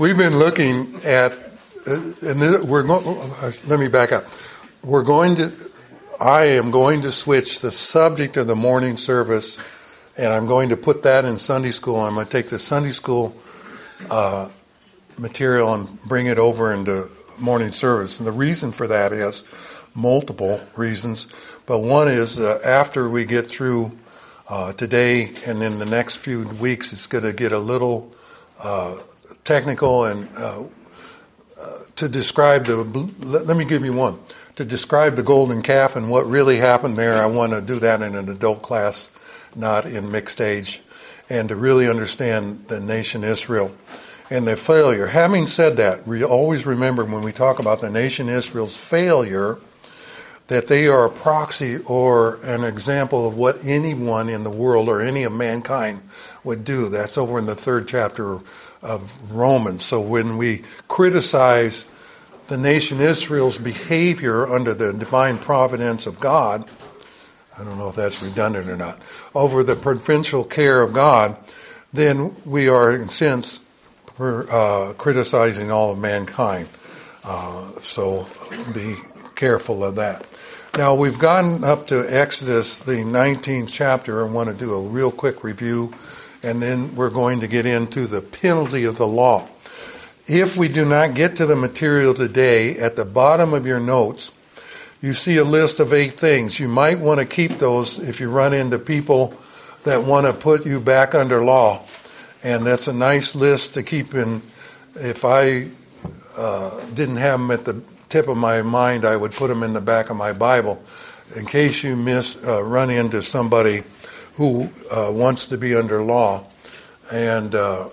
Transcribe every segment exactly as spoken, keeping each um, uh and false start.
We've been looking at, uh, and we're going. Uh, let me back up. We're going to. I am going to switch the subject of the morning service, and I'm going to put that in Sunday school. I'm going to take the Sunday school uh, material and bring it over into morning service. And the reason for that is multiple reasons, but one is uh, after we get through uh, today and in the next few weeks, it's going to get a little uh, technical and uh, uh, to describe the. Let, let me give you one. To describe the golden calf and what really happened there, I want to do that in an adult class, not in mixed age, and to really understand the nation Israel and their failure. Having said that, we always remember when we talk about the nation Israel's failure that they are a proxy or an example of what anyone in the world or any of mankind would do. That's over in the third chapter of Romans. So when we criticize the nation Israel's behavior under the divine providence of God, I don't know if that's redundant or not, over the providential care of God, then we are in a sense uh, criticizing all of mankind. Uh, so be careful of that. Now we've gotten up to Exodus, the nineteenth chapter. I want to do a real quick review, and then we're going to get into the penalty of the law. If we do not get to the material today, at the bottom of your notes, you see a list of eight things. You might want to keep those if you run into people that want to put you back under law. And that's a nice list to keep in. If I uh, didn't have them at the tip of my mind, I would put them in the back of my Bible in case you miss uh, run into somebody who uh, wants to be under law and uh,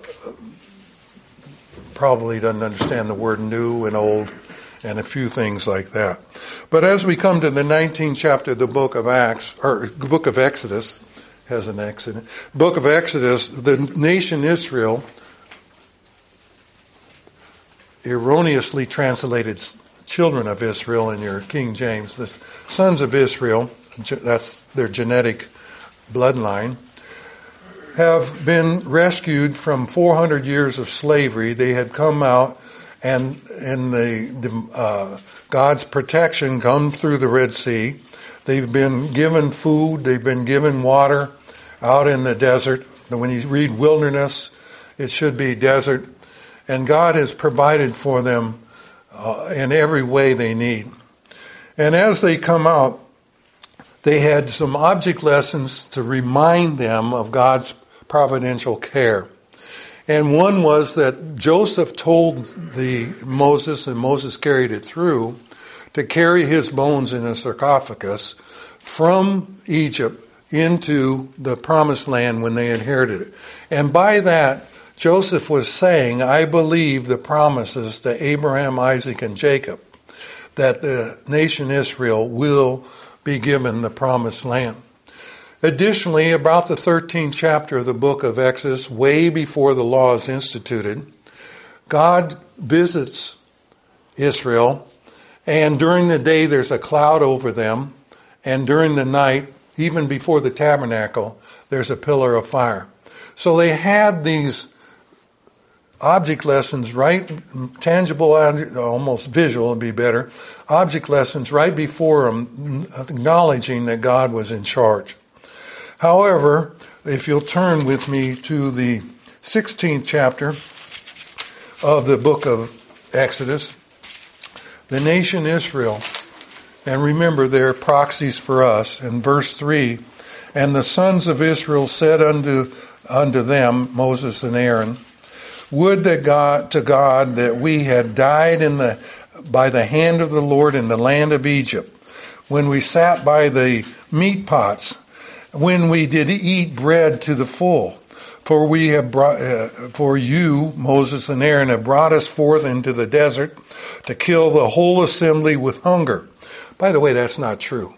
probably doesn't understand the word new and old and a few things like that. But as we come to the nineteenth chapter of the book of Acts, or book of Exodus, has an X in it, book of Exodus, the nation Israel erroneously translated children of Israel in your King James, the sons of Israel, that's their genetic bloodline, have been rescued from four hundred years of slavery. They had come out and in the uh, God's protection come through the Red Sea. They've been given food. They've been given water out in the desert. When you read wilderness, it should be desert. And God has provided for them uh, in every way they need. And as they come out, they had some object lessons to remind them of God's providential care. And one was that Joseph told the Moses, and Moses carried it through, to carry his bones in a sarcophagus from Egypt into the promised land when they inherited it. And by that, Joseph was saying, I believe the promises to Abraham, Isaac, and Jacob that the nation Israel will be given the promised land. Additionally, about the thirteenth chapter of the book of Exodus, way before the law is instituted, God visits Israel, and during the day there's a cloud over them, and during the night, even before the tabernacle, there's a pillar of fire. So they had these object lessons, right, tangible, almost visual would be better, object lessons right before them, acknowledging that God was in charge. However, if you'll turn with me to the sixteenth chapter of the book of Exodus, the nation Israel, and remember they're proxies for us, in verse three, and the sons of Israel said unto unto them, Moses and Aaron, would that God to God that we had died in the by the hand of the Lord in the land of Egypt, when we sat by the meat pots, when we did eat bread to the full. For we have brought, uh, for you, Moses and Aaron, have brought us forth into the desert to kill the whole assembly with hunger. By the way, that's not true.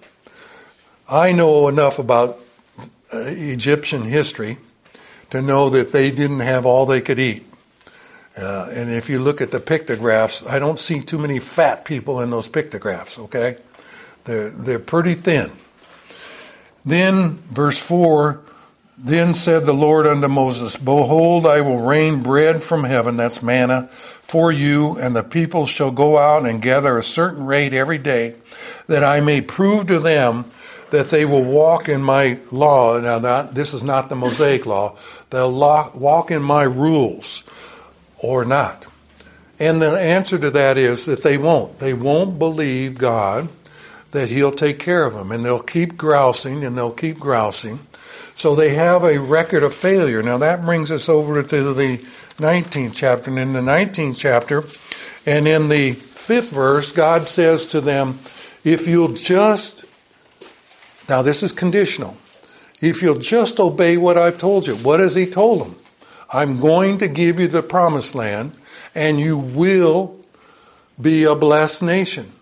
I know enough about uh, Egyptian history to know that they didn't have all they could eat. Uh, and if you look at the pictographs, I don't see too many fat people in those pictographs, okay? They're, they're pretty thin. Then, verse four, Then said the Lord unto Moses, Behold, I will rain bread from heaven, that's manna, for you, and the people shall go out and gather a certain rate every day, that I may prove to them that they will walk in my law. Now, that, this is not the Mosaic law. They'll walk in my rules or not. And the answer to that is that they won't. They won't believe God, that He'll take care of them. And they'll keep grousing, and they'll keep grousing. So they have a record of failure. Now that brings us over to the nineteenth chapter. And in the nineteenth chapter, and in the fifth verse, God says to them, if you'll just, now this is conditional, if you'll just obey what I've told you. What has He told them? I'm going to give you the promised land, and you will be a blessed nation.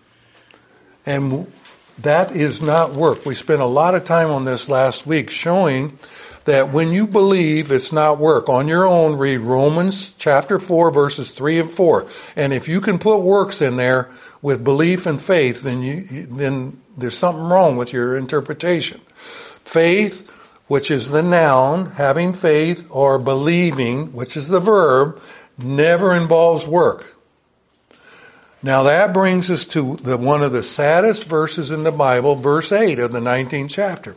And that is not work. We spent a lot of time on this last week showing that when you believe, it's not work. On your own, read Romans chapter four, verses three and four. And if you can put works in there with belief and faith, then you, then there's something wrong with your interpretation. Faith, which is the noun, having faith, or believing, which is the verb, never involves work. Now that brings us to the, one of the saddest verses in the Bible, verse eight of the nineteenth chapter.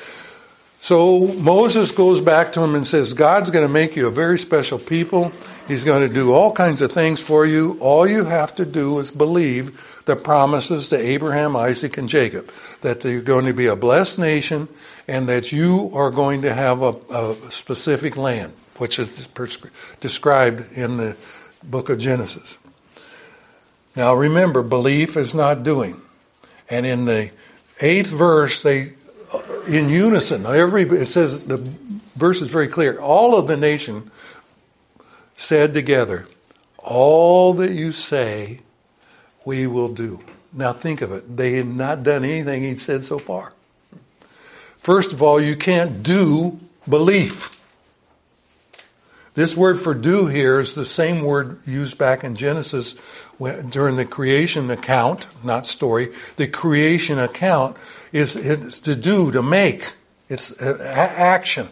So Moses goes back to him and says, God's going to make you a very special people. He's going to do all kinds of things for you. All you have to do is believe the promises to Abraham, Isaac, and Jacob, that you're going to be a blessed nation and that you are going to have a, a specific land, which is described in the book of Genesis. Now remember, belief is not doing. And in the eighth verse, they, in unison, every, it says, the verse is very clear. All of the nation said together, all that you say, we will do. Now think of it. They had not done anything He said so far. First of all, you can't do belief. This word for do here is the same word used back in Genesis when, during the creation account, not story. The creation account is it's to do, to make. It's a, a, action.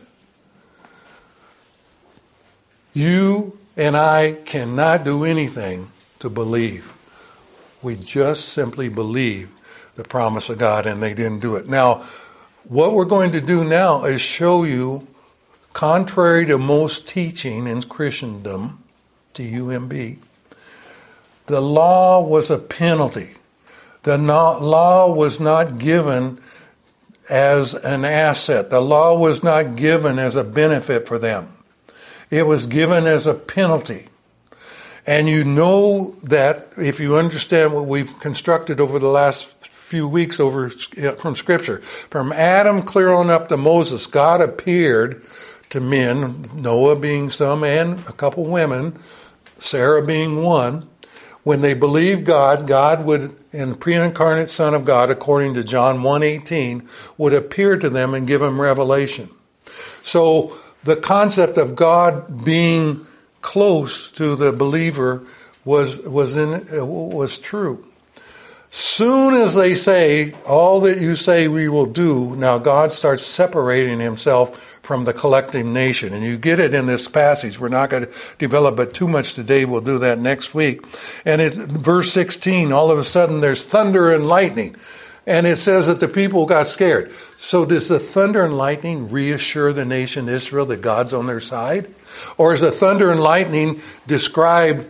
You and I cannot do anything to believe. We just simply believe the promise of God, and they didn't do it. Now, what we're going to do now is show you, contrary to most teaching in Christendom, T U M B, the law was a penalty. The law was not given as an asset. The law was not given as a benefit for them. It was given as a penalty. And you know that if you understand what we've constructed over the last few weeks over from Scripture, from Adam clear on up to Moses, God appeared to men, Noah being some and a couple women, Sarah being one. When they believed God, God would, in the pre-incarnate Son of God, according to John one eighteen, would appear to them and give them revelation. So the concept of God being close to the believer was was in was true. Soon as they say, all that you say we will do, now God starts separating Himself from the collective nation. And you get it in this passage. We're not going to develop it too much today. We'll do that next week. And it, verse sixteen, all of a sudden there's thunder and lightning. And it says that the people got scared. So does the thunder and lightning reassure the nation Israel that God's on their side? Or is the thunder and lightning described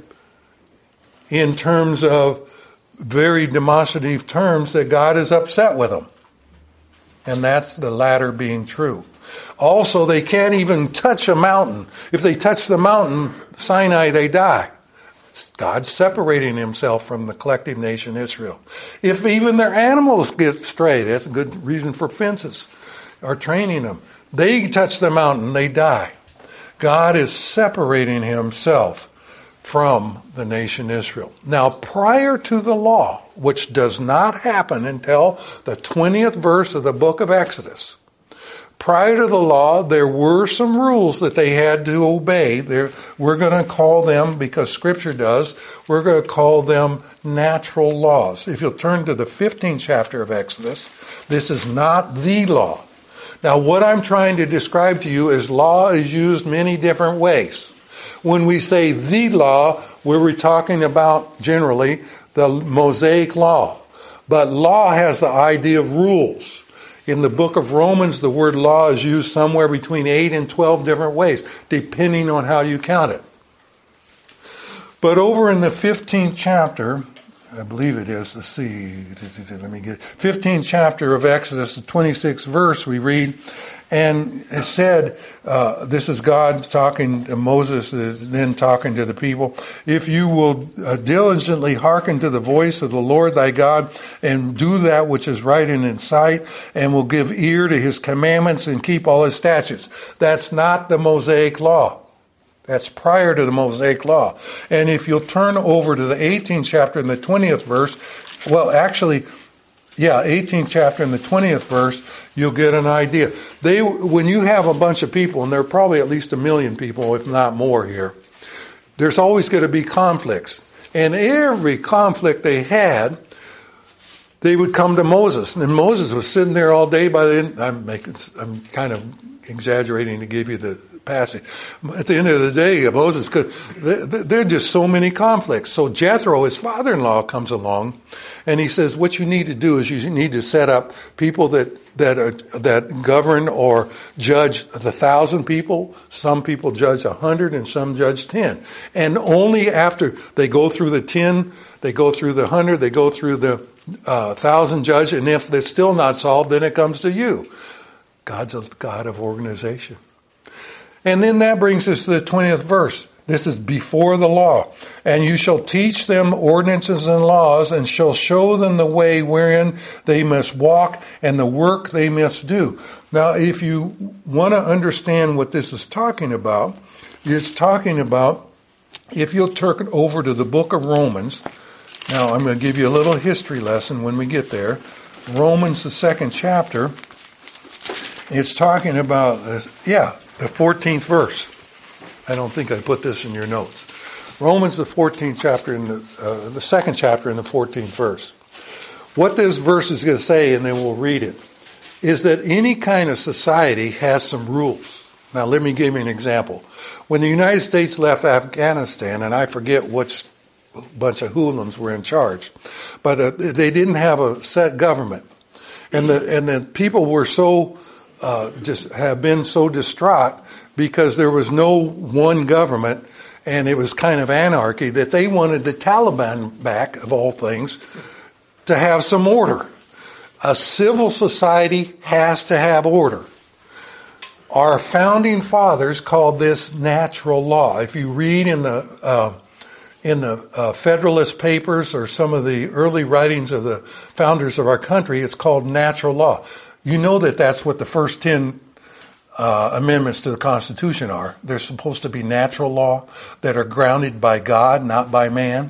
in terms of very demonstrative terms that God is upset with them? And that's the latter being true. Also, they can't even touch a mountain. If they touch the mountain, Sinai, they die. God's separating Himself from the collective nation Israel. If even their animals get strayed, that's a good reason for fences, or training them. They touch the mountain, they die. God is separating Himself from the nation Israel. Now, prior to the law, which does not happen until the twentieth verse of the book of Exodus, prior to the law, there were some rules that they had to obey. There, we're going to call them, because Scripture does, we're going to call them natural laws. If you'll turn to the fifteenth chapter of Exodus, this is not the law. Now, what I'm trying to describe to you is law is used many different ways. When we say the law, we're talking about generally the Mosaic law. But law has the idea of rules. In the book of Romans, the word law is used somewhere between eight and twelve different ways, depending on how you count it. But over in the fifteenth chapter, I believe it is, let's see, let me get it. fifteenth chapter of Exodus, the twenty-sixth verse, we read, and it said, uh, this is God talking to Moses, uh, then talking to the people, if you will uh, diligently hearken to the voice of the Lord thy God, and do that which is right in his sight, and will give ear to his commandments, and keep all his statutes. That's not the Mosaic law. That's prior to the Mosaic law. And if you'll turn over to the eighteenth chapter and the twentieth verse, well, actually, yeah, eighteenth chapter and the twentieth verse, you'll get an idea. They, when you have a bunch of people, and there are probably at least a million people, if not more here, there's always going to be conflicts. And every conflict they had, they would come to Moses. And Moses was sitting there all day by the end. I'm making, I'm kind of exaggerating to give you the passage. At the end of the day, Moses could, there are just so many conflicts. So Jethro, his father-in-law, comes along and he says, what you need to do is you need to set up people that, that are, that govern or judge the thousand people. Some people judge a hundred and some judge ten. And only after they go through the ten, they go through the hundred, they go through the uh, thousand judge, and if it's still not solved, then it comes to you. God's a God of organization. And then that brings us to the twentieth verse. This is before the law. And you shall teach them ordinances and laws, and shall show them the way wherein they must walk, and the work they must do. Now, if you want to understand what this is talking about, it's talking about, if you'll turn over to the book of Romans. Now, I'm going to give you a little history lesson when we get there. Romans, the second chapter. It's talking about, uh, yeah, the fourteenth verse. I don't think I put this in your notes. Romans, the fourteenth chapter, in the, uh, the second chapter in the fourteenth verse. What this verse is going to say, and then we'll read it, is that any kind of society has some rules. Now, let me give you an example. When the United States left Afghanistan, and I forget which bunch of hoodlums were in charge, but uh, they didn't have a set government. And the, and the people were so Uh, just have been so distraught because there was no one government and it was kind of anarchy that they wanted the Taliban back, of all things, to have some order. A civil society has to have order. Our founding fathers called this natural law. If you read in the uh, in the uh, Federalist Papers or some of the early writings of the founders of our country, it's called natural law. You know that that's what the first ten uh, amendments to the Constitution are. They're supposed to be natural law that are grounded by God, not by man.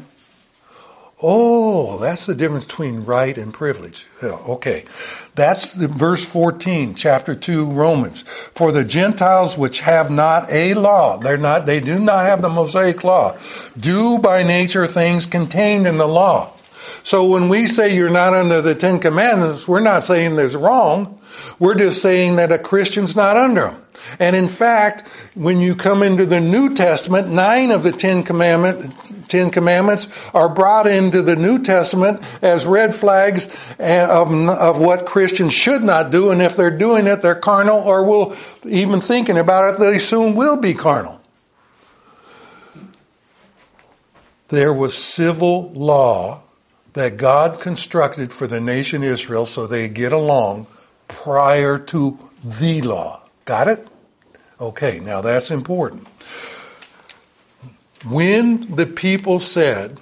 Oh, that's the difference between right and privilege. Yeah, okay. That's the verse fourteen, chapter two, Romans. For the Gentiles which have not a law, they're not, they do not have the Mosaic law, do by nature things contained in the law. So when we say you're not under the Ten Commandments, we're not saying there's wrong. We're just saying that a Christian's not under them. And in fact, when you come into the New Testament, nine of the Ten Commandment, Ten Commandments are brought into the New Testament as red flags of, of what Christians should not do. And if they're doing it, they're carnal, or will, even thinking about it, they soon will be carnal. There was civil law that God constructed for the nation Israel so they get along prior to the law. Got it? Okay, now that's important. When the people said,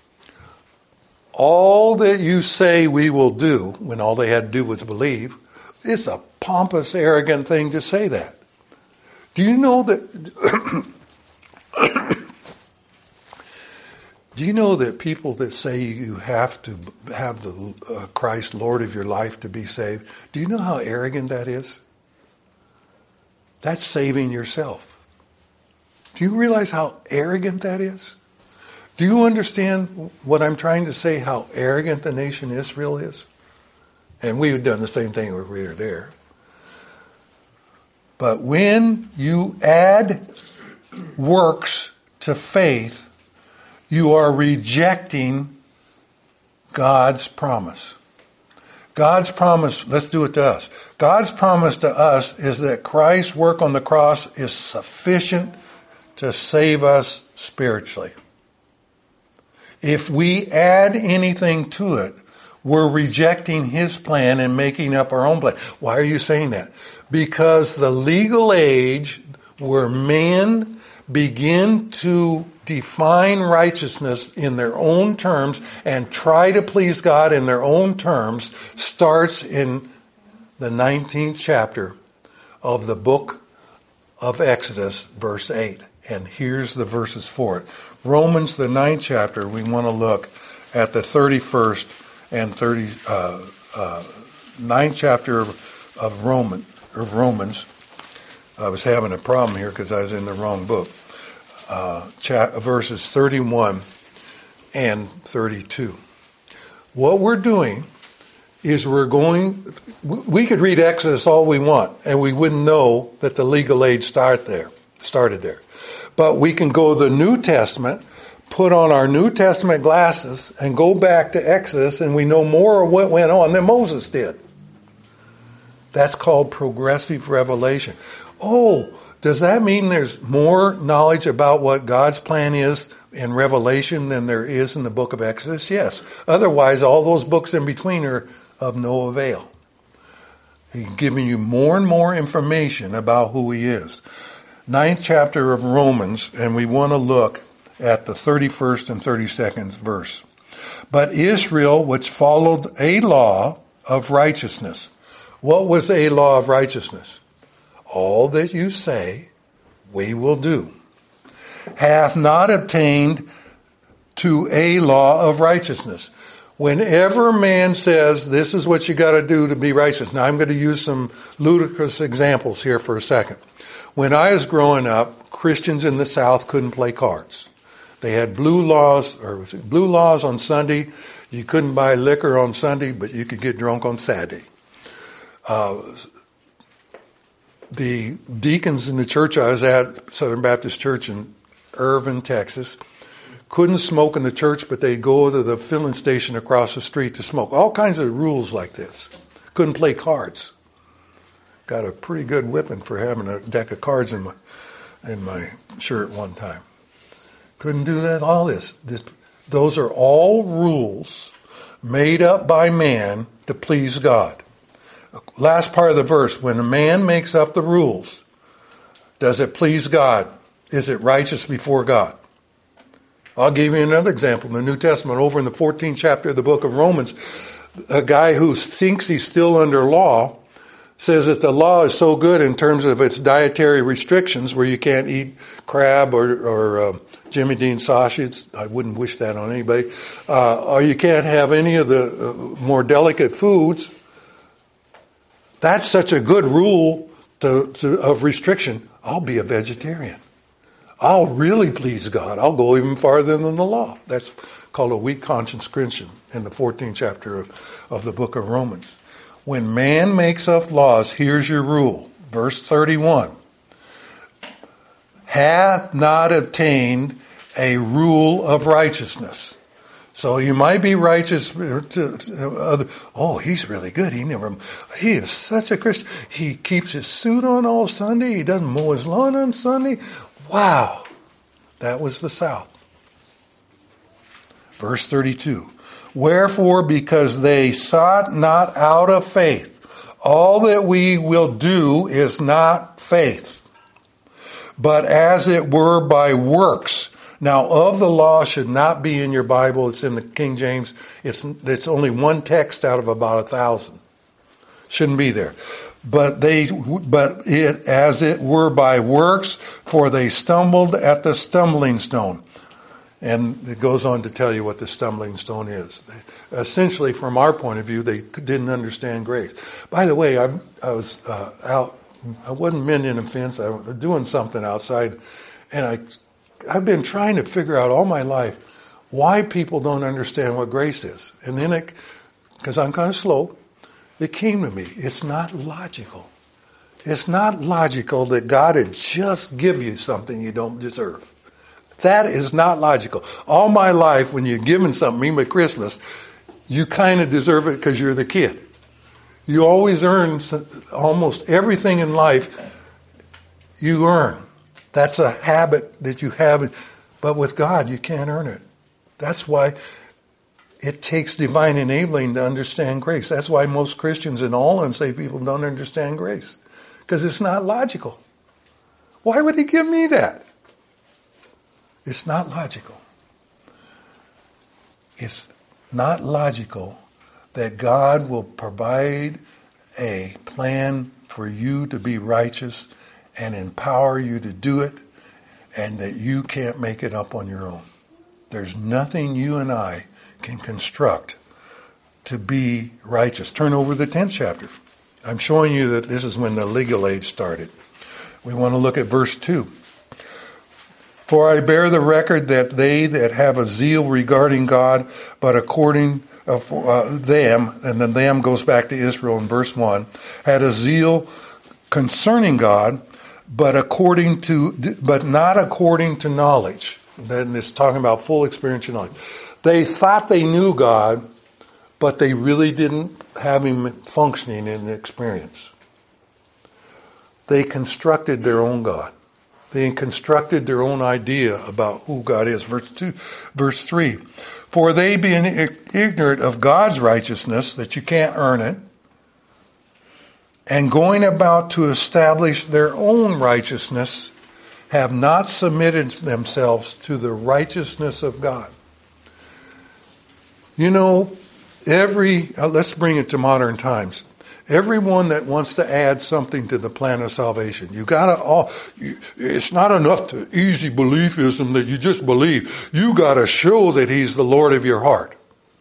all that you say we will do, when all they had to do was believe, it's a pompous, arrogant thing to say that. Do you know that... Do you know that people that say you have to have the uh, Christ Lord of your life to be saved, do you know how arrogant that is? That's saving yourself. Do you realize how arrogant that is? Do you understand what I'm trying to say, how arrogant the nation Israel is? And we have done the same thing when we were there. But when you add works to faith, you are rejecting God's promise. God's promise, let's do it to us. God's promise to us is that Christ's work on the cross is sufficient to save us spiritually. If we add anything to it, we're rejecting His plan and making up our own plan. Why are you saying that? Because the legal age where men begin to define righteousness in their own terms and try to please God in their own terms starts in the nineteenth chapter of the book of Exodus, verse eight. And here's the verses for it. Romans, the ninth chapter, we want to look at the thirty-first and thirty, uh, uh, ninth chapter of, of Roman, of Romans. I was having a problem here because I was in the wrong book. Uh, cha- verses thirty-one and thirty-two. What we're doing is we're going, we could read Exodus all we want and we wouldn't know that the legal age start there, started there. But we can go to the New Testament, put on our New Testament glasses and go back to Exodus and we know more of what went on than Moses did. That's called progressive revelation. Oh, does that mean there's more knowledge about what God's plan is in Revelation than there is in the book of Exodus? Yes. Otherwise, all those books in between are of no avail. He's giving you more and more information about who He is. Ninth chapter of Romans, and we want to look at the thirty-first and thirty-second verse. But Israel, which followed a law of righteousness. What was a law of righteousness? All that you say, we will do. Hath not obtained to a law of righteousness. Whenever man says, this is what you got to do to be righteous. Now I'm going to use some ludicrous examples here for a second. When I was growing up, Christians in the South couldn't play cards. They had blue laws, or was it blue laws on Sunday. You couldn't buy liquor on Sunday, but you could get drunk on Saturday. Uh, the deacons in the church I was at, Southern Baptist Church in Irving, Texas, couldn't smoke in the church, but they'd go to the filling station across the street to smoke. All kinds of rules like this. Couldn't play cards. Got a pretty good whipping for having a deck of cards in my in my shirt one time. Couldn't do that. All this, this, those are all rules made up by man to please God. Last part of the verse, when a man makes up the rules, does it please God? Is it righteous before God? I'll give you another example in the New Testament. Over in the fourteenth chapter of the book of Romans, a guy who thinks he's still under law says that the law is so good in terms of its dietary restrictions where you can't eat crab or, or uh, Jimmy Dean sausage. I wouldn't wish that on anybody. Uh, or you can't have any of the uh, more delicate foods. That's such a good rule to, to, of restriction. I'll be a vegetarian. I'll really please God. I'll go even farther than the law. That's called a weak conscience Christian in the fourteenth chapter of, of the book of Romans. When man makes up laws, here's your rule. Verse thirty-one. Hath not obtained a rule of righteousness. So you might be righteous to other. Oh, he's really good. He never. He is such a Christian. He keeps his suit on all Sunday. He doesn't mow his lawn on Sunday. Wow, that was the South. Verse thirty-two. Wherefore, because they sought not out of faith, all that we will do is not faith, but as it were by works. Now, of the law should not be in your Bible. It's in the King James. It's, it's only one text out of about a thousand. Shouldn't be there. But they, but it, as it were by works, for they stumbled at the stumbling stone. And it goes on to tell you what the stumbling stone is. They, essentially, from our point of view, they didn't understand grace. By the way, I, I was uh, out. I wasn't mending a fence. I was doing something outside, and I. I've been trying to figure out all my life why people don't understand what grace is. And then it, because I'm kind of slow, it came to me. It's not logical. It's not logical that God would just give you something you don't deserve. That is not logical. All my life, when you're given something, even at Christmas, you kind of deserve it because you're the kid. You always earn almost everything in life you earn. That's a habit that you have. But with God, you can't earn it. That's why it takes divine enabling to understand grace. That's why most Christians in all unsaved people don't understand grace. Because it's not logical. Why would he give me that? It's not logical. It's not logical that God will provide a plan for you to be righteous and empower you to do it, and that you can't make it up on your own. There's nothing you and I can construct to be righteous. Turn over to the tenth chapter. I'm showing you that this is when the legal age started. We want to look at verse two. For I bear the record that they that have a zeal regarding God, but according of uh, them, and then them goes back to Israel in verse one, had a zeal concerning God, but according to, but not according to knowledge. Then it's talking about full experiential knowledge. They thought they knew God, but they really didn't have him functioning in the experience. They constructed their own God. They constructed their own idea about who God is. Verse two, verse three. For they being ignorant of God's righteousness, that you can't earn it, and going about to establish their own righteousness, have not submitted themselves to the righteousness of God. You know, every, uh, let's bring it to modern times. Everyone that wants to add something to the plan of salvation, you gotta, all, you, it's not enough to easy beliefism that you just believe. You gotta show that he's the Lord of your heart.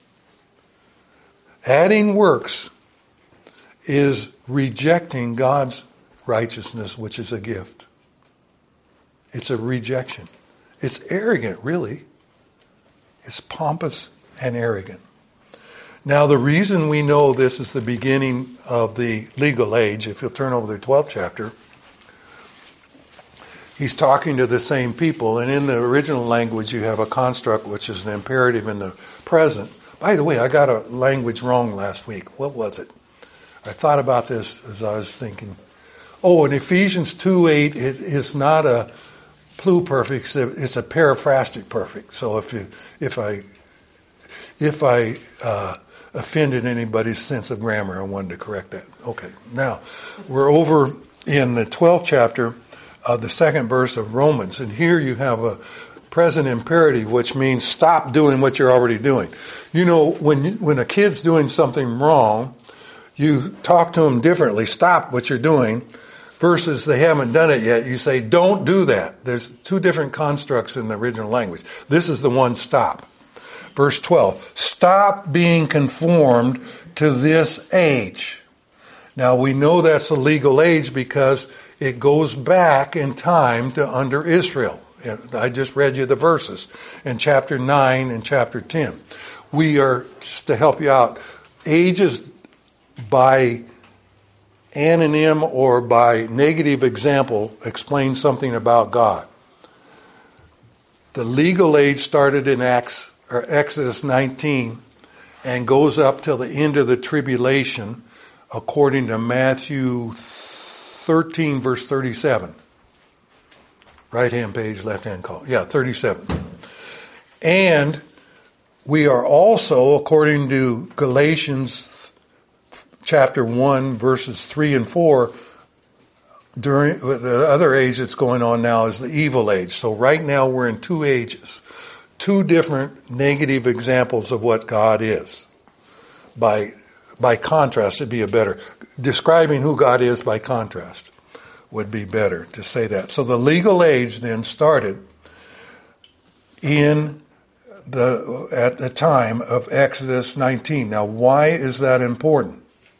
Adding works is rejecting God's righteousness, which is a gift. It's a rejection. It's arrogant, really. It's pompous and arrogant. Now, the reason we know this is the beginning of the legal age, if you'll turn over to the twelfth chapter, he's talking to the same people, and in the original language you have a construct which is an imperative in the present. By the way, I got a language wrong last week. What was it? I thought about this as I was thinking. Oh, in Ephesians two eight, it is not a pluperfect, it's a periphrastic perfect. So if you, if I, if I uh, offended anybody's sense of grammar, I wanted to correct that. Okay, now we're over in the twelfth chapter of the second verse of Romans, and here you have a present imperative, which means stop doing what you're already doing. You know, when you, when a kid's doing something wrong, you talk to them differently. Stop what you're doing. Versus they haven't done it yet. You say, don't do that. There's two different constructs in the original language. This is the one, stop. Verse twelve, stop being conformed to this age. Now we know that's a legal age because it goes back in time to under Israel. I just read you the verses in chapter nine and chapter ten. We are, just to help you out, ages by anonym or by negative example explain something about God. The legal age started in Acts or Exodus nineteen and goes up till the end of the tribulation, according to Matthew thirteen, verse thirty-seven. Right hand page, left hand column. Yeah, thirty-seven. And we are also, according to Galatians chapter one, verses three and four, during the other age that's going on now is the evil age. So right now we're in two ages, two different negative examples of what God is. By by contrast, it'd be a better describing who God is by contrast would be better to say that. So the legal age then started in the at the time of Exodus nineteen. Now, why is that important?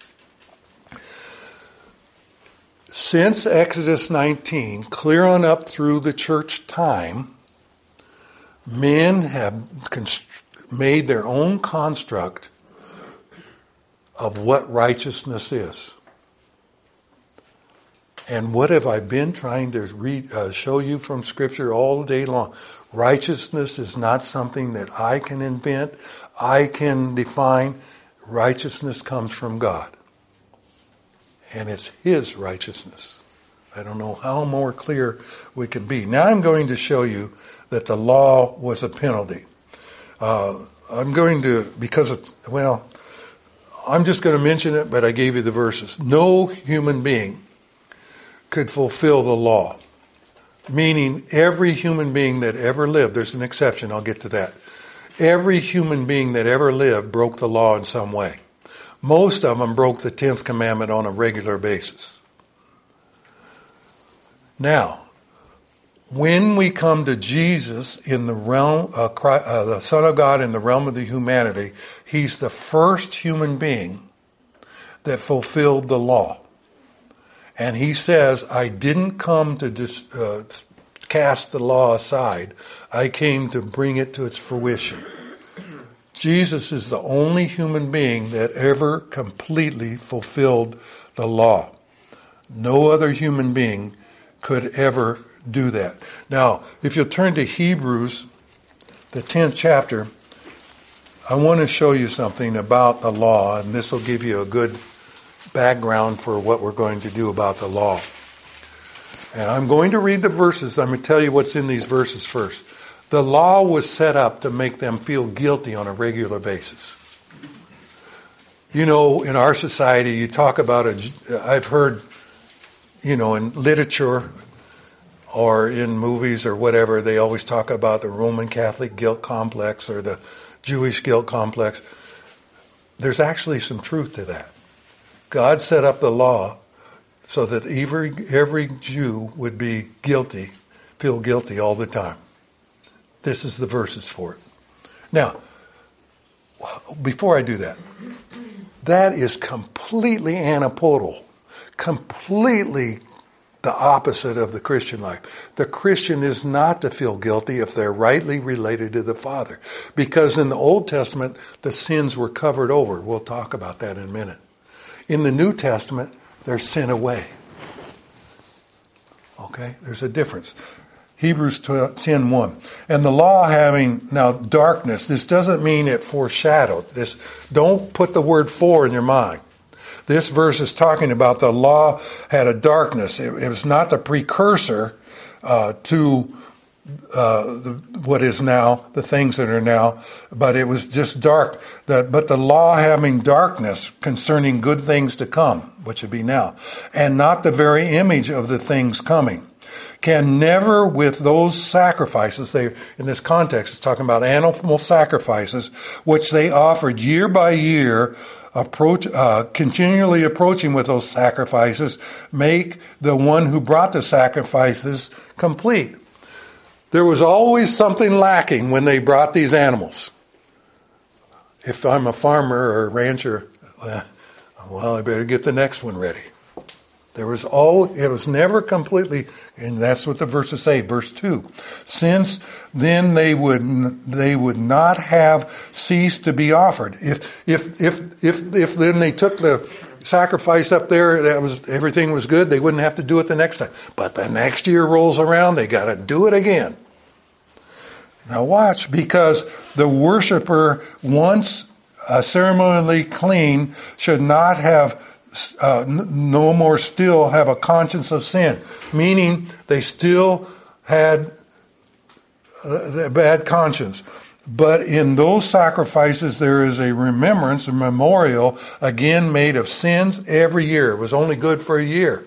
Since Exodus nineteen, clear on up through the church time, men have const- made their own construct of what righteousness is. And what have I been trying to read, uh, show you from Scripture all day long? Righteousness is not something that I can invent, I can define. Righteousness comes from God. And it's His righteousness. I don't know how more clear we can be. Now I'm going to show you that the law was a penalty. Uh, I'm going to, because of, well, I'm just going to mention it, but I gave you the verses. No human being could fulfill the law. Meaning every human being that ever lived, there's an exception, I'll get to that. Every human being that ever lived broke the law in some way. Most of them broke the tenth commandment on a regular basis. Now, when we come to Jesus in the realm, uh, Christ, uh, the Son of God in the realm of the humanity, He's the first human being that fulfilled the law. And He says, I didn't come to dis, uh, cast the law aside. I came to bring it to its fruition. Jesus is the only human being that ever completely fulfilled the law. No other human being could ever do that. Now, if you'll turn to Hebrews, the tenth chapter, I want to show you something about the law, and this will give you a good background for what we're going to do about the law. And I'm going to read the verses. I'm going to tell you what's in these verses first. The law was set up to make them feel guilty on a regular basis. You know, in our society, you talk about a, I've heard, you know, in literature or in movies or whatever, they always talk about the Roman Catholic guilt complex or the Jewish guilt complex. There's actually some truth to that. God set up the law so that every, every Jew would be guilty, feel guilty all the time. This is the verses for it. Now, before I do that, that is completely antipodal, completely the opposite of the Christian life. The Christian is not to feel guilty if they're rightly related to the Father. Because in the Old Testament, the sins were covered over. We'll talk about that in a minute. In the New Testament, they're sin away. Okay? There's a difference. Hebrews ten one. And the law having now darkness, this doesn't mean it foreshadowed. This, don't put the word for in your mind. This verse is talking about the law had a darkness. It, it was not the precursor uh, to uh, the, what is now, the things that are now, but it was just dark. The, but the law having darkness concerning good things to come, which would be now, and not the very image of the things coming, can never with those sacrifices, they, in this context, it's talking about animal sacrifices, which they offered year by year, approach, uh, continually approaching with those sacrifices, make the one who brought the sacrifices complete. There was always something lacking when they brought these animals. If I'm a farmer or a rancher, well, I better get the next one ready. There was all, it was never completely, and that's what the verses say, verse two. Since then they would, they would not have ceased to be offered. If, if, if, if, if then they took the sacrifice up there, that was, everything was good, they wouldn't have to do it the next time. But the next year rolls around, they gotta do it again. Now watch, because the worshiper, once uh, ceremonially clean, should not have Uh, n- no more still have a conscience of sin, meaning they still had a bad conscience. But in those sacrifices there is a remembrance, a memorial, again made of sins every year. It was only good for a year.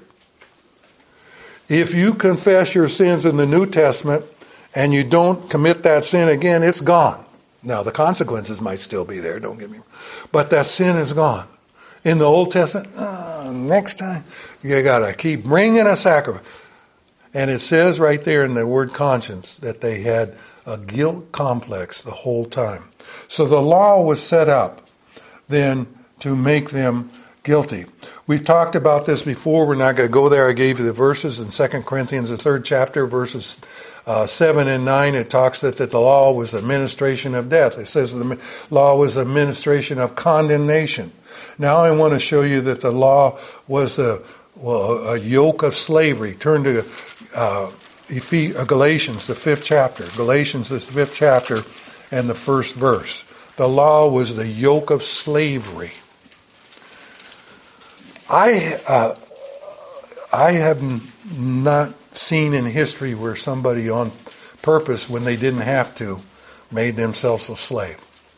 If you confess your sins in the New Testament and you don't commit that sin again, it's gone. Now the consequences might still be there, don't get me wrong, but that sin is gone. In the Old Testament, oh, next time, you gotta keep bringing a sacrifice. And it says right there in the word conscience that they had a guilt complex the whole time. So the law was set up then to make them guilty. We've talked about this before. We're not going to go there. I gave you the verses in Second Corinthians, the third chapter, verses uh, seven and nine. It talks that, that the law was the administration of death. It says the law was the administration of condemnation. Now I want to show you that the law was the Well, a yoke of slavery. Turn to uh, Galatians, the fifth chapter. Galatians, the fifth chapter, and the first verse. The law was the yoke of slavery. I uh, I have not seen in history where somebody on purpose, when they didn't have to, made themselves a slave.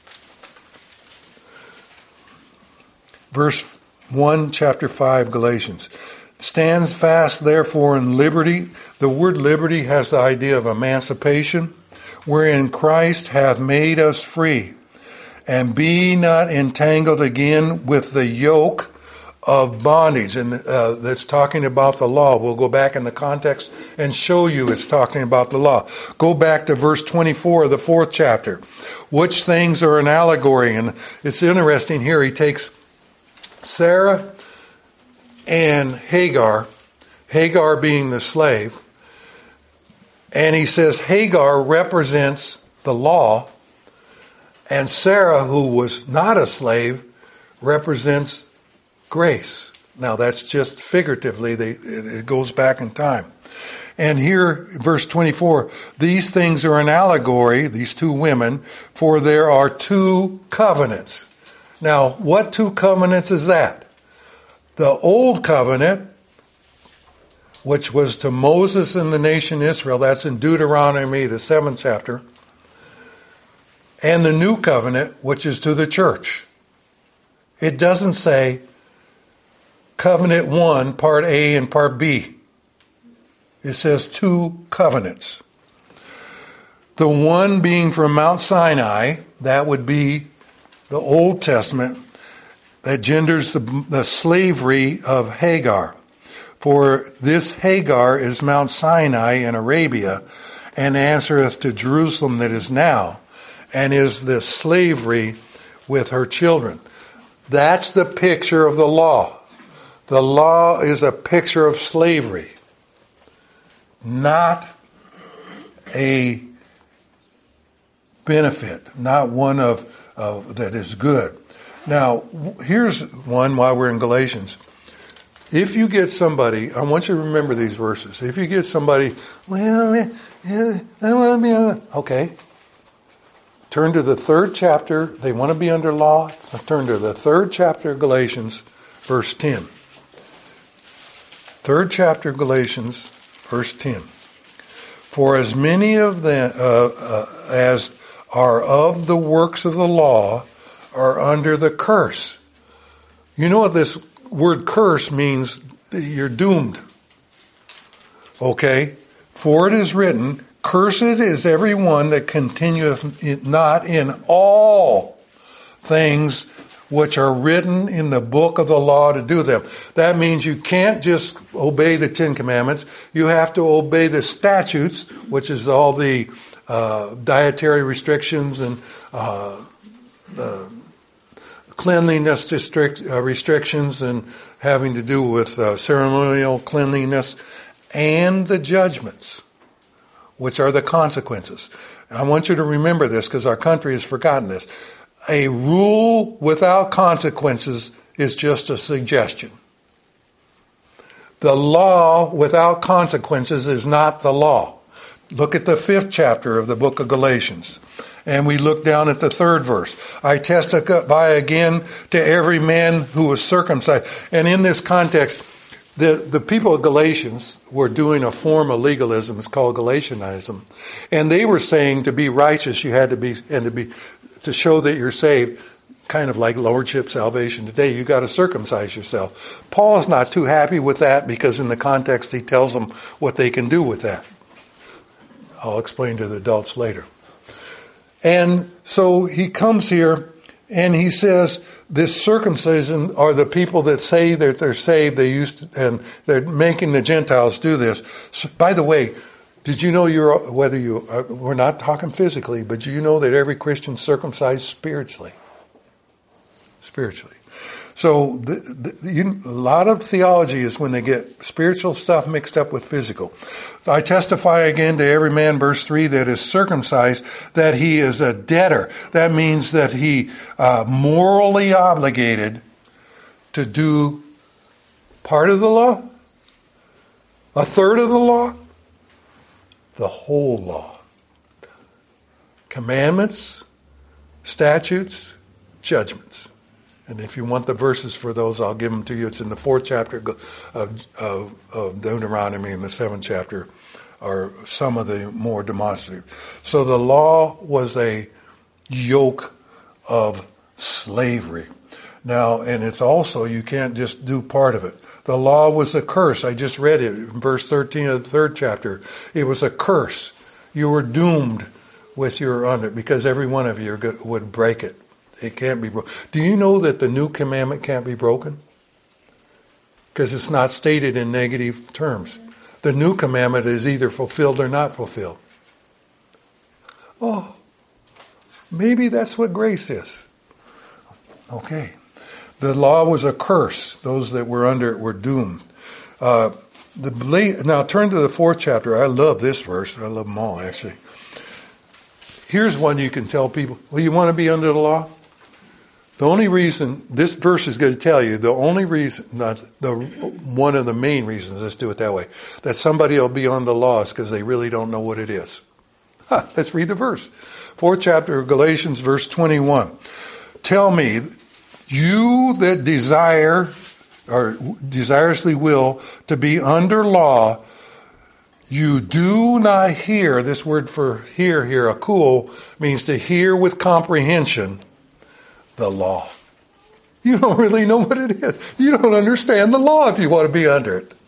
Verse one, chapter five, Galatians. Stands fast, therefore, in liberty. The word liberty has the idea of emancipation, wherein Christ hath made us free. And be not entangled again with the yoke of bondage. And uh, that's talking about the law. We'll go back in the context and show you it's talking about the law. Go back to verse twenty-four of the fourth chapter. Which things are an allegory? And it's interesting here. He takes Sarah and Hagar, Hagar being the slave, and he says Hagar represents the law, and Sarah, who was not a slave, represents grace. Now that's just figuratively, they, it goes back in time. And here, verse twenty-four, these things are an allegory, these two women, for there are two covenants. Now, what two covenants is that? The old covenant, which was to Moses and the nation Israel, that's in Deuteronomy, the seventh chapter, and the new covenant, which is to the church. It doesn't say covenant one, part A and part B. It says two covenants. The one being from Mount Sinai, that would be the Old Testament, that genders the, the slavery of Hagar. For this Hagar is Mount Sinai in Arabia, and answereth to Jerusalem that is now, and is the slavery with her children. That's the picture of the law. The law is a picture of slavery, not a benefit, not one of, of that is good. Now, here's one while we're in Galatians. If you get somebody, I want you to remember these verses. If you get somebody, well, yeah, I want to be on, okay. Turn to the third chapter. They want to be under law. So turn to the third chapter of Galatians, verse ten. Third chapter of Galatians, verse ten. For as many of them uh, uh, as are of the works of the law are under the curse. You know what this word curse means? You're doomed. Okay? For it is written, cursed is every one that continueth not in all things which are written in the book of the law to do them. That means you can't just obey the Ten Commandments. You have to obey the statutes, which is all the uh, dietary restrictions and uh, uh, cleanliness district, uh, restrictions and having to do with uh, ceremonial cleanliness, and the judgments, which are the consequences. I want you to remember this because our country has forgotten this. A rule without consequences is just a suggestion. The law without consequences is not the law. Look at the fifth chapter of the book of Galatians. And we look down at the third verse. I testify again to every man who was circumcised. And in this context, the, the people of Galatians were doing a form of legalism. It's called Galatianism. And they were saying to be righteous, you had to be, and to be, to show that you're saved, kind of like lordship salvation today, you got to circumcise yourself. Paul is not too happy with that because in the context he tells them what they can do with that. I'll explain to the adults later. And so he comes here and he says this circumcision are the people that say that they're saved. They used to, and they're making the Gentiles do this. So, by the way, did you know you're, whether you, uh, we're not talking physically, but do you know that every Christian circumcised spiritually? Spiritually. So the, the, you, a lot of theology is when they get spiritual stuff mixed up with physical. I testify again to every man, verse three, that is circumcised, that he is a debtor. That means that he uh, morally obligated to do Part of the law? A third of the law? The whole law. Commandments, statutes, judgments. And if you want the verses for those, I'll give them to you. It's in the fourth chapter of, of, of Deuteronomy and the seventh chapter are some of the more demonstrative. So the law was a yoke of slavery. Now, and it's also, you can't just do part of it. The law was a curse. I just read it in verse thirteen of the third chapter. It was a curse. You were doomed with your under because every one of you would break it. It can't be broken. Do you know that the new commandment can't be broken? Because it's not stated in negative terms. The new commandment is either fulfilled or not fulfilled. Oh, maybe that's what grace is. Okay. The law was a curse. Those that were under it were doomed. Uh, the now turn to the fourth chapter. I love this verse. I love them all, actually. Here's one you can tell people, well, you want to be under the law? The only reason, this verse is going to tell you, the only reason, not the one of the main reasons, let's do it that way, that somebody will be on the law is because they really don't know what it is. Huh, let's read the verse. Fourth chapter of Galatians, verse twenty-one. Tell me, you that desire, or desirously will, to be under law, you do not hear, this word for hear here, akul, means to hear with comprehension, the law. You don't really know what it is. You don't understand the law if you want to be under it.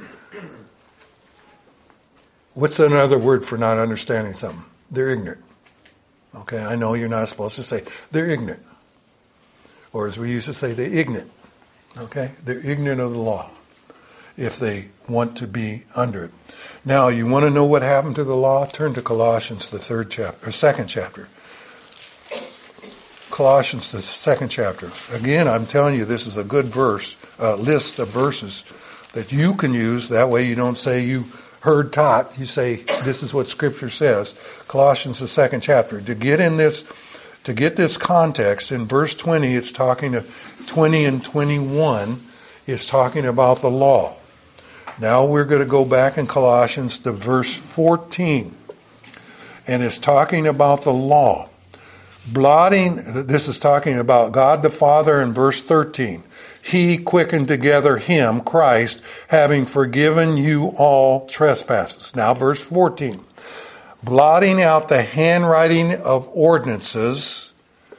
What's another word for not understanding something? They're ignorant. Okay, I know you're not supposed to say they're ignorant. Or as we used to say, they're ignorant. Okay, they're ignorant of the law if they want to be under it. Now, you want to know what happened to the law? Turn to Colossians, the third chapter, or second chapter. Colossians, the second chapter. Again, I'm telling you, this is a good verse, uh, list of verses that you can use. That way you don't say you heard taught. You say, this is what Scripture says. Colossians, the second chapter. To get in this, to get this context, in verse twenty, it's talking to twenty and twenty-one, is talking about the law. Now we're going to go back in Colossians to verse fourteen. And it's talking about the law. Blotting, this is talking about God the Father in verse thirteen. He quickened together him, Christ, having forgiven you all trespasses. Now verse fourteen. Blotting out the handwriting of ordinances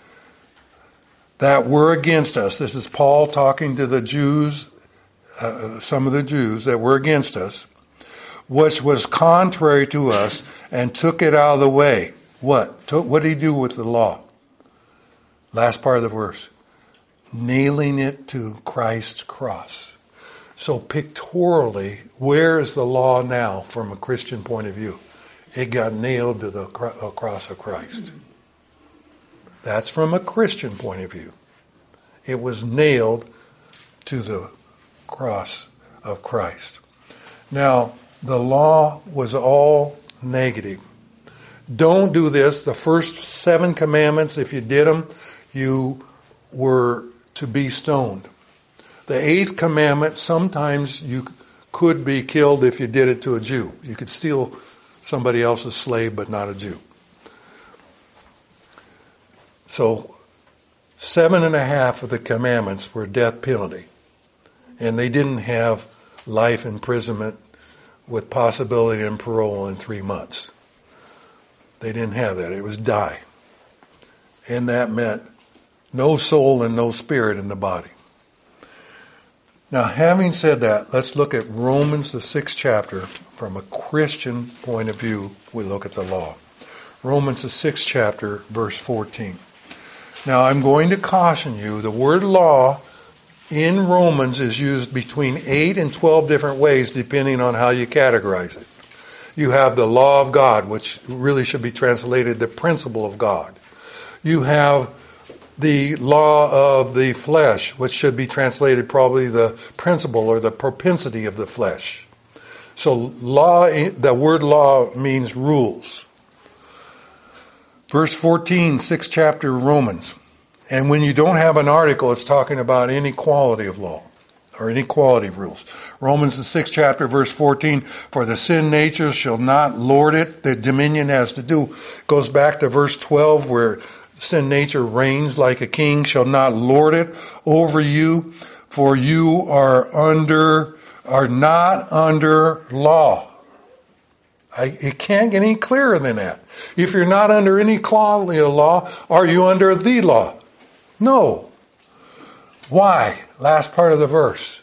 that were against us. This is Paul talking to the Jews, uh, some of the Jews that were against us, which was contrary to us, and took it out of the way. What? Took, what did he do with the law? Last part of the verse. Nailing it to Christ's cross. So pictorially, where is the law now from a Christian point of view? It got nailed to the cross of Christ. That's from a Christian point of view. It was nailed to the cross of Christ. Now, the law was all negative. Don't do this. The first seven commandments, if you did them, you were to be stoned. The eighth commandment, sometimes you could be killed if you did it to a Jew. You could steal somebody else's slave, but not a Jew. So, seven and a half of the commandments were death penalty. And they didn't have life imprisonment with possibility of parole in three months. They didn't have that. It was die. And that meant no soul and no spirit in the body. Now, having said that, let's look at Romans, the sixth chapter. From a Christian point of view, we look at the law. Romans, the sixth chapter, verse fourteen. Now, I'm going to caution you, the word law in Romans is used between eight and twelve different ways, depending on how you categorize it. You have the law of God, which really should be translated the principle of God. You have the law of the flesh, which should be translated probably the principle or the propensity of the flesh. So law, the word law means rules. Verse fourteen, sixth chapter Romans. And when you don't have an article, it's talking about any quality of law or any quality rules. Romans the sixth chapter, verse fourteen, for the sin nature shall not lord it. The dominion has to do, goes back to verse twelve, where sin nature reigns like a king, shall not lord it over you, for you are under, are not under law. I, it can't get any clearer than that. If you're not under any quality of law, are you under the law? No. Why? Last part of the verse.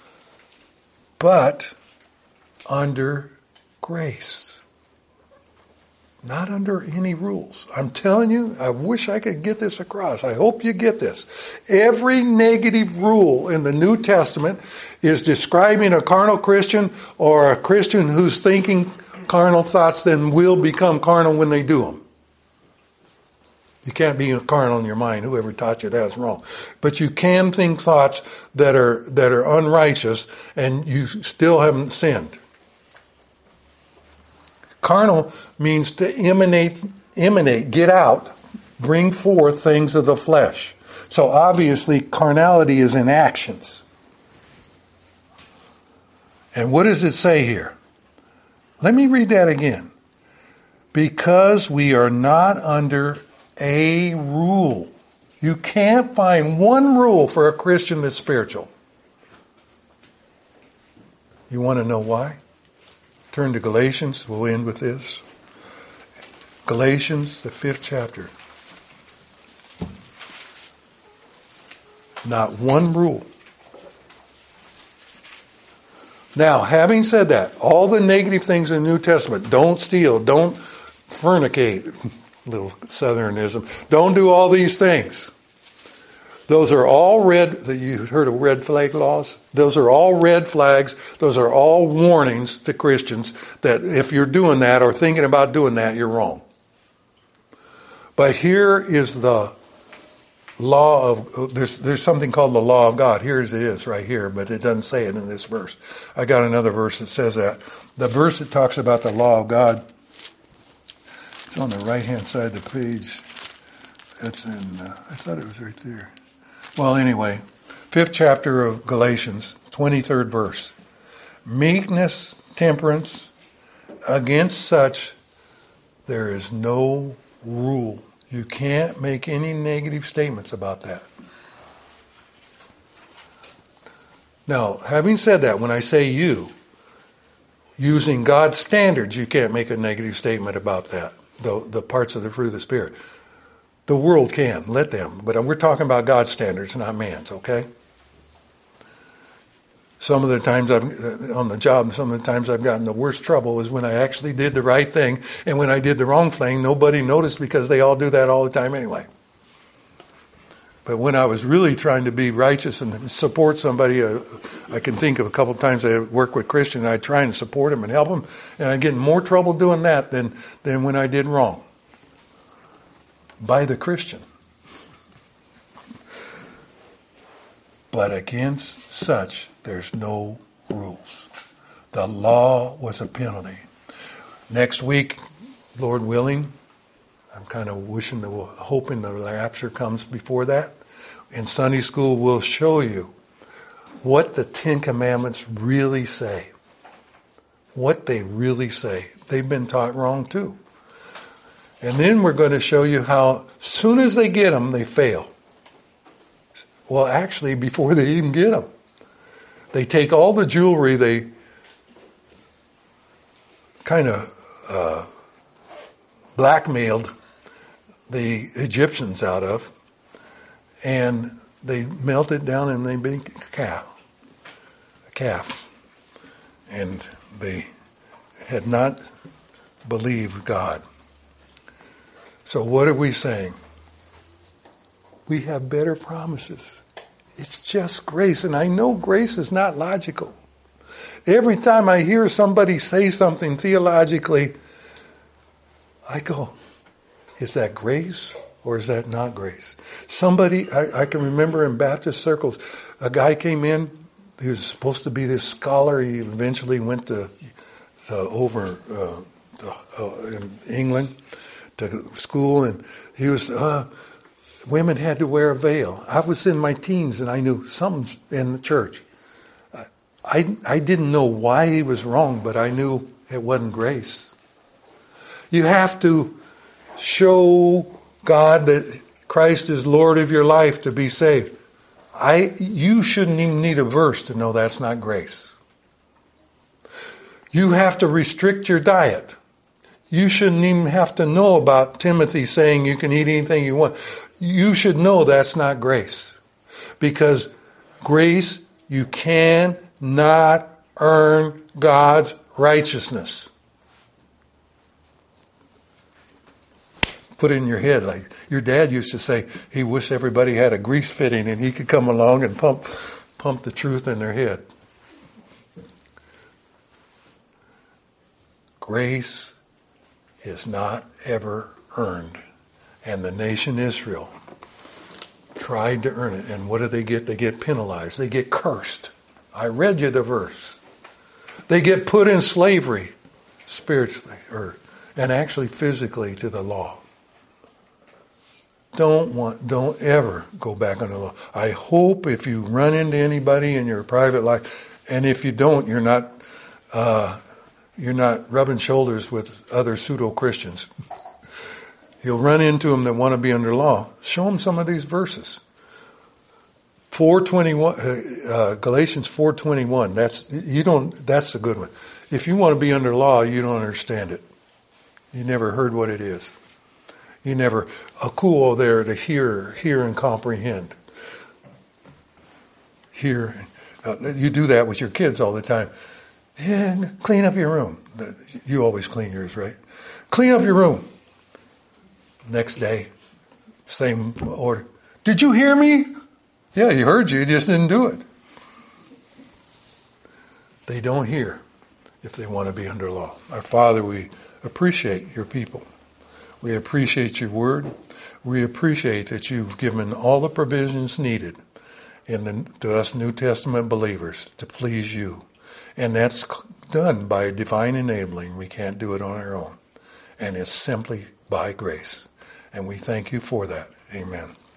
But under grace. Not under any rules. I'm telling you, I wish I could get this across. I hope you get this. Every negative rule in the New Testament is describing a carnal Christian or a Christian who's thinking carnal thoughts, then will become carnal when they do them. You can't be carnal in your mind. Whoever taught you that's wrong. But you can think thoughts that are that are unrighteous, and you still haven't sinned. Carnal means to emanate, emanate, get out, bring forth things of the flesh. So obviously, carnality is in actions. And what does it say here? Let me read that again. Because we are not under a rule. You can't find one rule for a Christian that's spiritual. You want to know why? Turn to Galatians. We'll end with this. Galatians, the fifth chapter. Not one rule. Now, having said that, all the negative things in the New Testament, don't steal, don't fornicate, little southernism, don't do all these things. Those are all red, you heard of red flag laws? Those are all red flags. Those are all warnings to Christians that if you're doing that or thinking about doing that, you're wrong. But here is the law of, there's, there's something called the law of God. Here's it is right here, but it doesn't say it in this verse. I got another verse that says that. The verse that talks about the law of God, it's on the right-hand side of the page. That's in, uh, I thought it was right there. Well, anyway, fifth chapter of Galatians, twenty-third verse. Meekness, temperance, against such there is no rule. You can't make any negative statements about that. Now, having said that, when I say you, using God's standards, you can't make a negative statement about that, the, the parts of the fruit of the Spirit. The world can, let them. But we're talking about God's standards, not man's, okay? Some of the times I've, on the job, some of the times I've gotten the worst trouble is when I actually did the right thing, and when I did the wrong thing, nobody noticed because they all do that all the time anyway. But when I was really trying to be righteous and support somebody, uh, I can think of a couple of times I work with Christians, and I try and support them and help them, and I get in more trouble doing that than, than when I did wrong. By the Christian. But against such, there's no rules. The law was a penalty. Next week, Lord willing, I'm kind of wishing, the, hoping the rapture comes before that. In Sunday school, we'll show you what the Ten Commandments really say. What they really say. They've been taught wrong too. And then we're going to show you how, soon as they get them, they fail. Well, actually, before they even get them. They take all the jewelry they kind of uh, blackmailed the Egyptians out of, and they melt it down and they make a calf. A calf. And they had not believed God. So what are we saying? We have better promises. It's just grace. And I know grace is not logical. Every time I hear somebody say something theologically, I go, is that grace or is that not grace? Somebody, I, I can remember in Baptist circles, a guy came in, he was supposed to be this scholar. He eventually went to, to over uh, to, uh, in England to school, and he was, uh, women had to wear a veil. I was in my teens and I knew something's in the church. I, I didn't know why he was wrong, but I knew it wasn't grace. You have to show God that Christ is Lord of your life to be saved. I, you shouldn't even need a verse to know that's not grace. You have to restrict your diet. You shouldn't even have to know about Timothy saying you can eat anything you want. You should know that's not grace. Because grace, you cannot earn God's righteousness. Put it in your head, like your dad used to say, he wished everybody had a grease fitting and he could come along and pump pump the truth in their head. Grace is not ever earned. And the nation Israel tried to earn it. And what do they get? They get penalized. They get cursed. I read you the verse. They get put in slavery spiritually or and actually physically to the law. Don't want, don't ever go back on the law. I hope if you run into anybody in your private life, and if you don't, you're not, uh, you're not rubbing shoulders with other pseudo-Christians. You'll run into them that want to be under law. Show them some of these verses. four twenty-one, uh, Galatians four twenty-one. That's you don't. That's a good one. If you want to be under law, you don't understand it. You never heard what it is. You never a cool there to hear, hear and comprehend. Hear, uh, you do that with your kids all the time. Yeah, clean up your room. You always clean yours, right? Clean up your room. Next day, same order. Did you hear me? Yeah, he heard you. He just didn't do it. They don't hear if they want to be under law. Our Father, we appreciate your people. We appreciate your word. We appreciate that you've given all the provisions needed in the, to us New Testament believers to please you. And that's done by divine enabling. We can't do it on our own. And it's simply by grace. And we thank you for that. Amen.